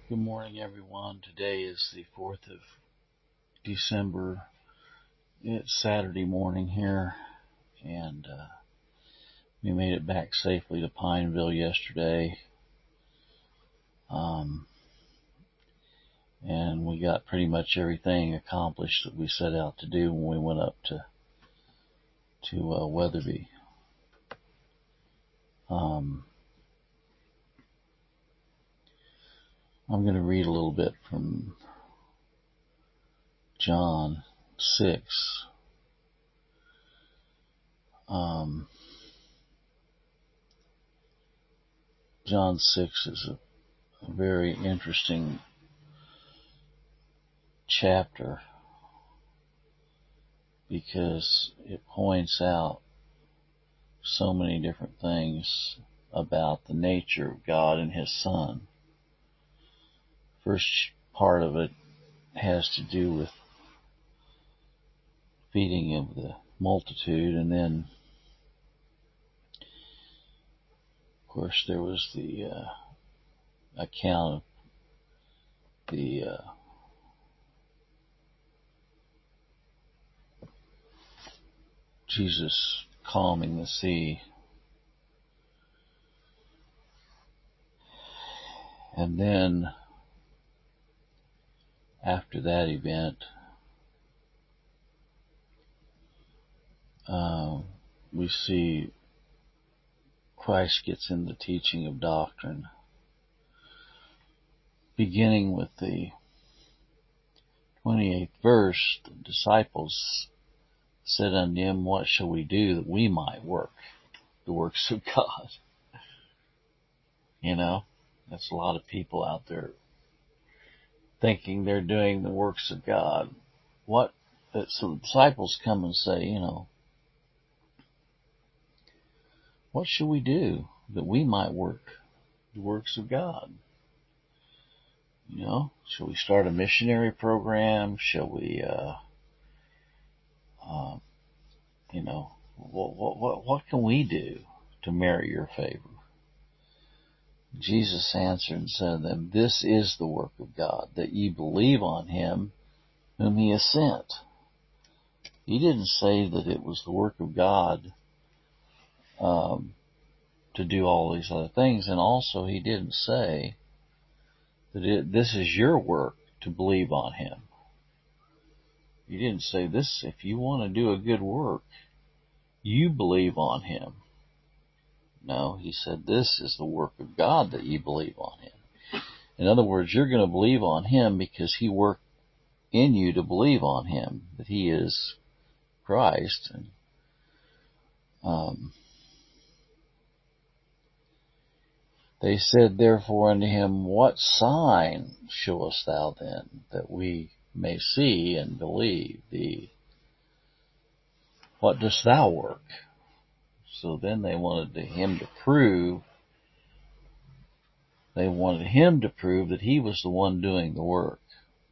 Good morning, everyone. Today is the 4th of December. It's Saturday morning here, and we made it back safely to Pineville yesterday. And we got pretty much everything accomplished that we set out to do when we went up to Weatherby. I'm going to read a little bit from John 6. John 6 is a very interesting chapter because it points out so many different things about the nature of God and His Son. First part of it has to do with feeding of the multitude, and then, of course, there was the account of the Jesus calming the sea. And then, after that event, we see Christ gets into teaching of doctrine, beginning with the 28th verse. The disciples said unto Him, "What shall we do that we might work the works of God?" That's a lot of people out there thinking they're doing the works of God. So the disciples come and say, what shall we do that we might work the works of God? Shall we start a missionary program? Shall we, what can we do to merit your favor? Jesus answered and said to them, "This is the work of God, that ye believe on Him whom He has sent." He didn't say that it was the work of God to do all these other things, and also He didn't say that this is your work to believe on Him. He didn't say this, if you want to do a good work, you believe on Him. No, He said this is the work of God, that ye believe on Him. In other words, you're going to believe on Him because He worked in you to believe on Him, that He is Christ. And they said therefore unto Him, "What sign showest Thou then, that we may see and believe Thee? What dost Thou work?" So then they wanted Him to prove that He was the one doing the work.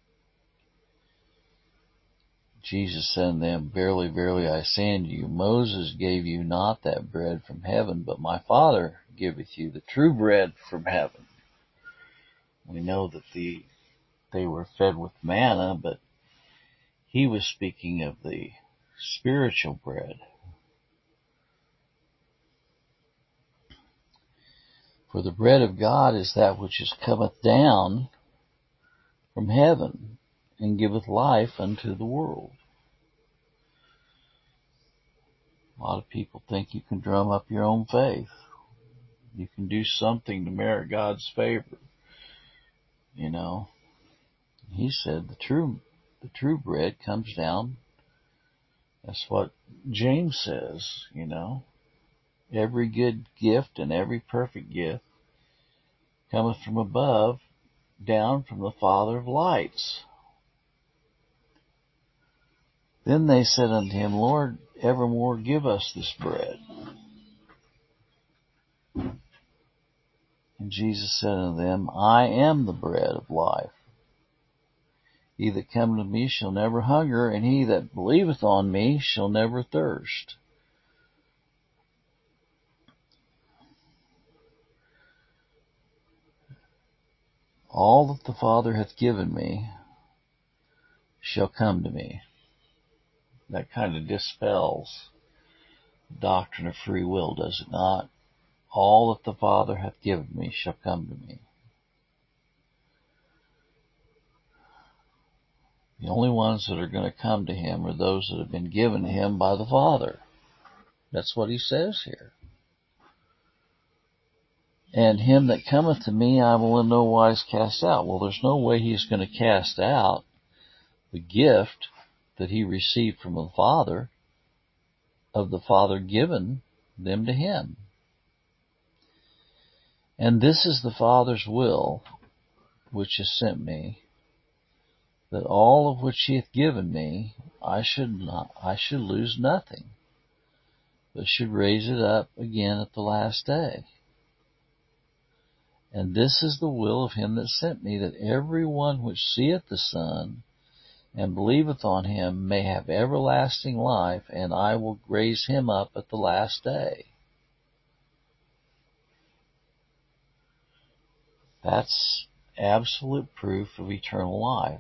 Jesus said unto them, "Verily, verily, I say unto you, Moses gave you not that bread from heaven, but my Father giveth you the true bread from heaven." We know that they were fed with manna, but He was speaking of the spiritual bread. For the bread of God is that which cometh down from heaven, and giveth life unto the world. A lot of people think you can drum up your own faith. You can do something to merit God's favor. He said the true bread comes down. That's what James says, Every good gift and every perfect gift cometh from above, down from the Father of lights. Then they said unto Him, "Lord, evermore give us this bread." And Jesus said unto them, "I am the bread of life. He that cometh to me shall never hunger, and he that believeth on me shall never thirst." All that the Father hath given me shall come to me. That kind of dispels the doctrine of free will, does it not? All that the Father hath given me shall come to me. The only ones that are going to come to him are those that have been given to him by the Father. That's what he says here. And him that cometh to me I will in no wise cast out. Well, there's no way he's going to cast out the gift that he received from the Father, of the Father giving them to him. And this is the Father's will, which has sent me, that all of which he hath given me, I should lose nothing, but should raise it up again at the last day. And this is the will of him that sent me, that every one which seeth the Son, and believeth on him, may have everlasting life, and I will raise him up at the last day. That's absolute proof of eternal life.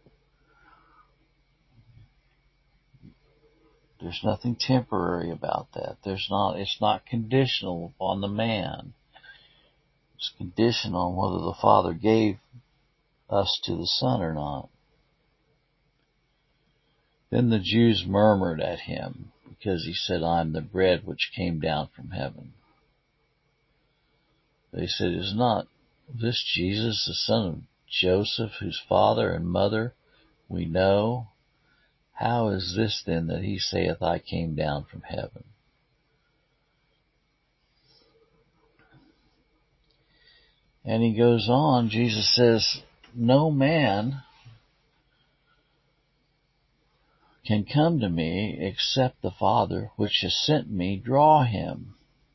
There's nothing temporary about that. It's not conditional upon the man. It's conditional on whether the Father gave us to the Son or not. Then the Jews murmured at him, because he said, I am the bread which came down from heaven. They said, is not this Jesus, the son of Joseph, whose father and mother we know? How is this then that he saith, I came down from heaven? And he goes on, Jesus says, no man can come to me except the Father which has sent me draw him.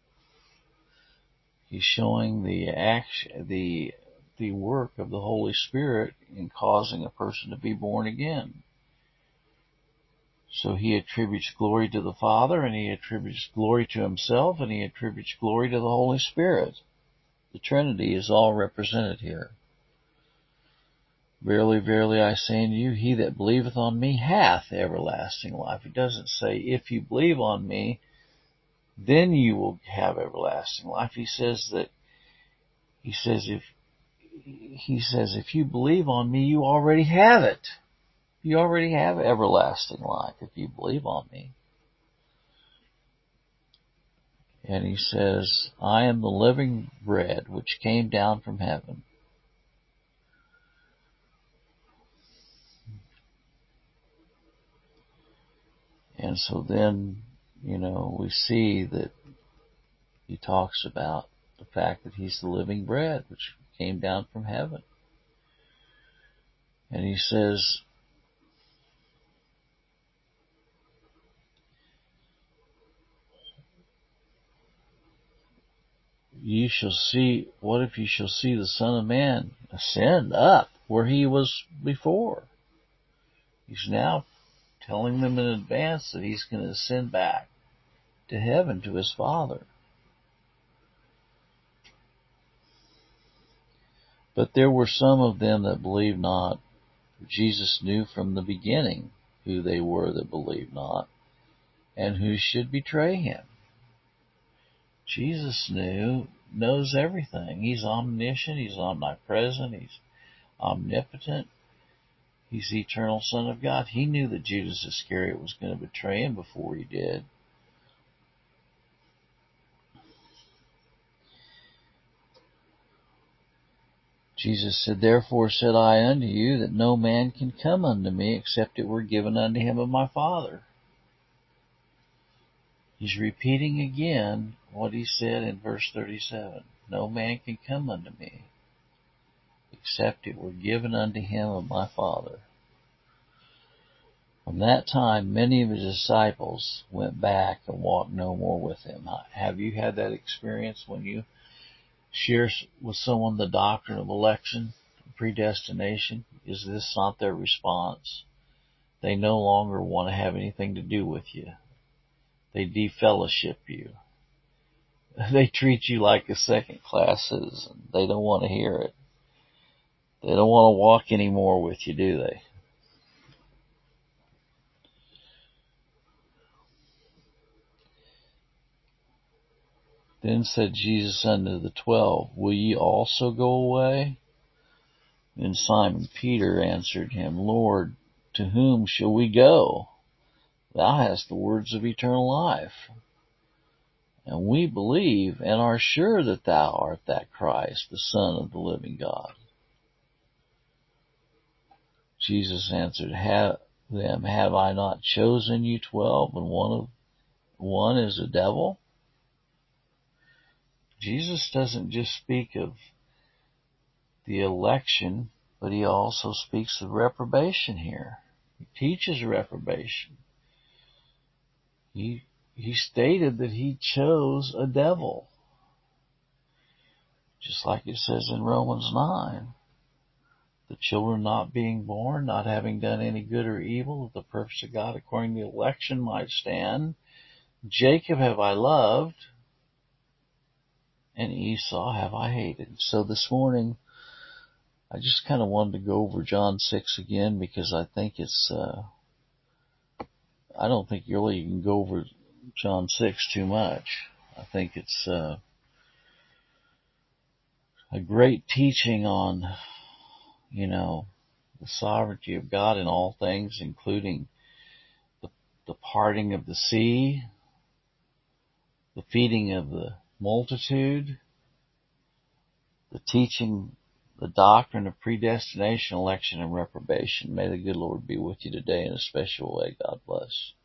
He's showing the work of the Holy Spirit in causing a person to be born again. So he attributes glory to the Father, and he attributes glory to himself, and he attributes glory to the Holy Spirit. The Trinity is all represented here. Verily, verily, I say unto you, he that believeth on me hath everlasting life. It doesn't say, if you believe on me, then you will have everlasting life. He says, if you believe on me, you already have it. You already have everlasting life if you believe on me. And he says, I am the living bread which came down from heaven. And so then, we see that he talks about the fact that he's the living bread which came down from heaven. And he says, what if you shall see the Son of Man ascend up where he was before? He's now telling them in advance that he's going to ascend back to heaven to his Father. But there were some of them that believed not. Jesus knew from the beginning who they were that believed not, and who should betray him. Jesus knows everything. He's omniscient, he's omnipresent, he's omnipotent. He's the eternal Son of God. He knew that Judas Iscariot was going to betray him before he did. Jesus said, therefore said I unto you, that no man can come unto me except it were given unto him of my Father. He's repeating again what he said in verse 37. No man can come unto me except it were given unto him of my Father. From that time, many of his disciples went back and walked no more with him. Have you had that experience when you share with someone the doctrine of election, predestination? Is this not their response? They no longer want to have anything to do with you. They defellowship you. They treat you like a second-class citizen. They don't want to hear it. They don't want to walk anymore with you, do they? Then said Jesus unto the 12, Will ye also go away? Then Simon Peter answered him, Lord, to whom shall we go? Thou hast the words of eternal life. And we believe and are sure that thou art that Christ, the Son of the living God. Jesus answered them, Have I not chosen you 12, and one is a devil? Jesus doesn't just speak of the election, but he also speaks of reprobation here. He teaches reprobation. He stated that he chose a devil. Just like it says in Romans 9. The children not being born, not having done any good or evil, that the purpose of God according to the election might stand. Jacob have I loved, and Esau have I hated. So this morning, I just kind of wanted to go over John 6 again, because I think I don't think you really can go over John 6 too much. I think it's a great teaching on, the sovereignty of God in all things, including the parting of the sea, the feeding of the multitude, the teaching, the doctrine of predestination, election, and reprobation. May the good Lord be with you today in a special way. God bless.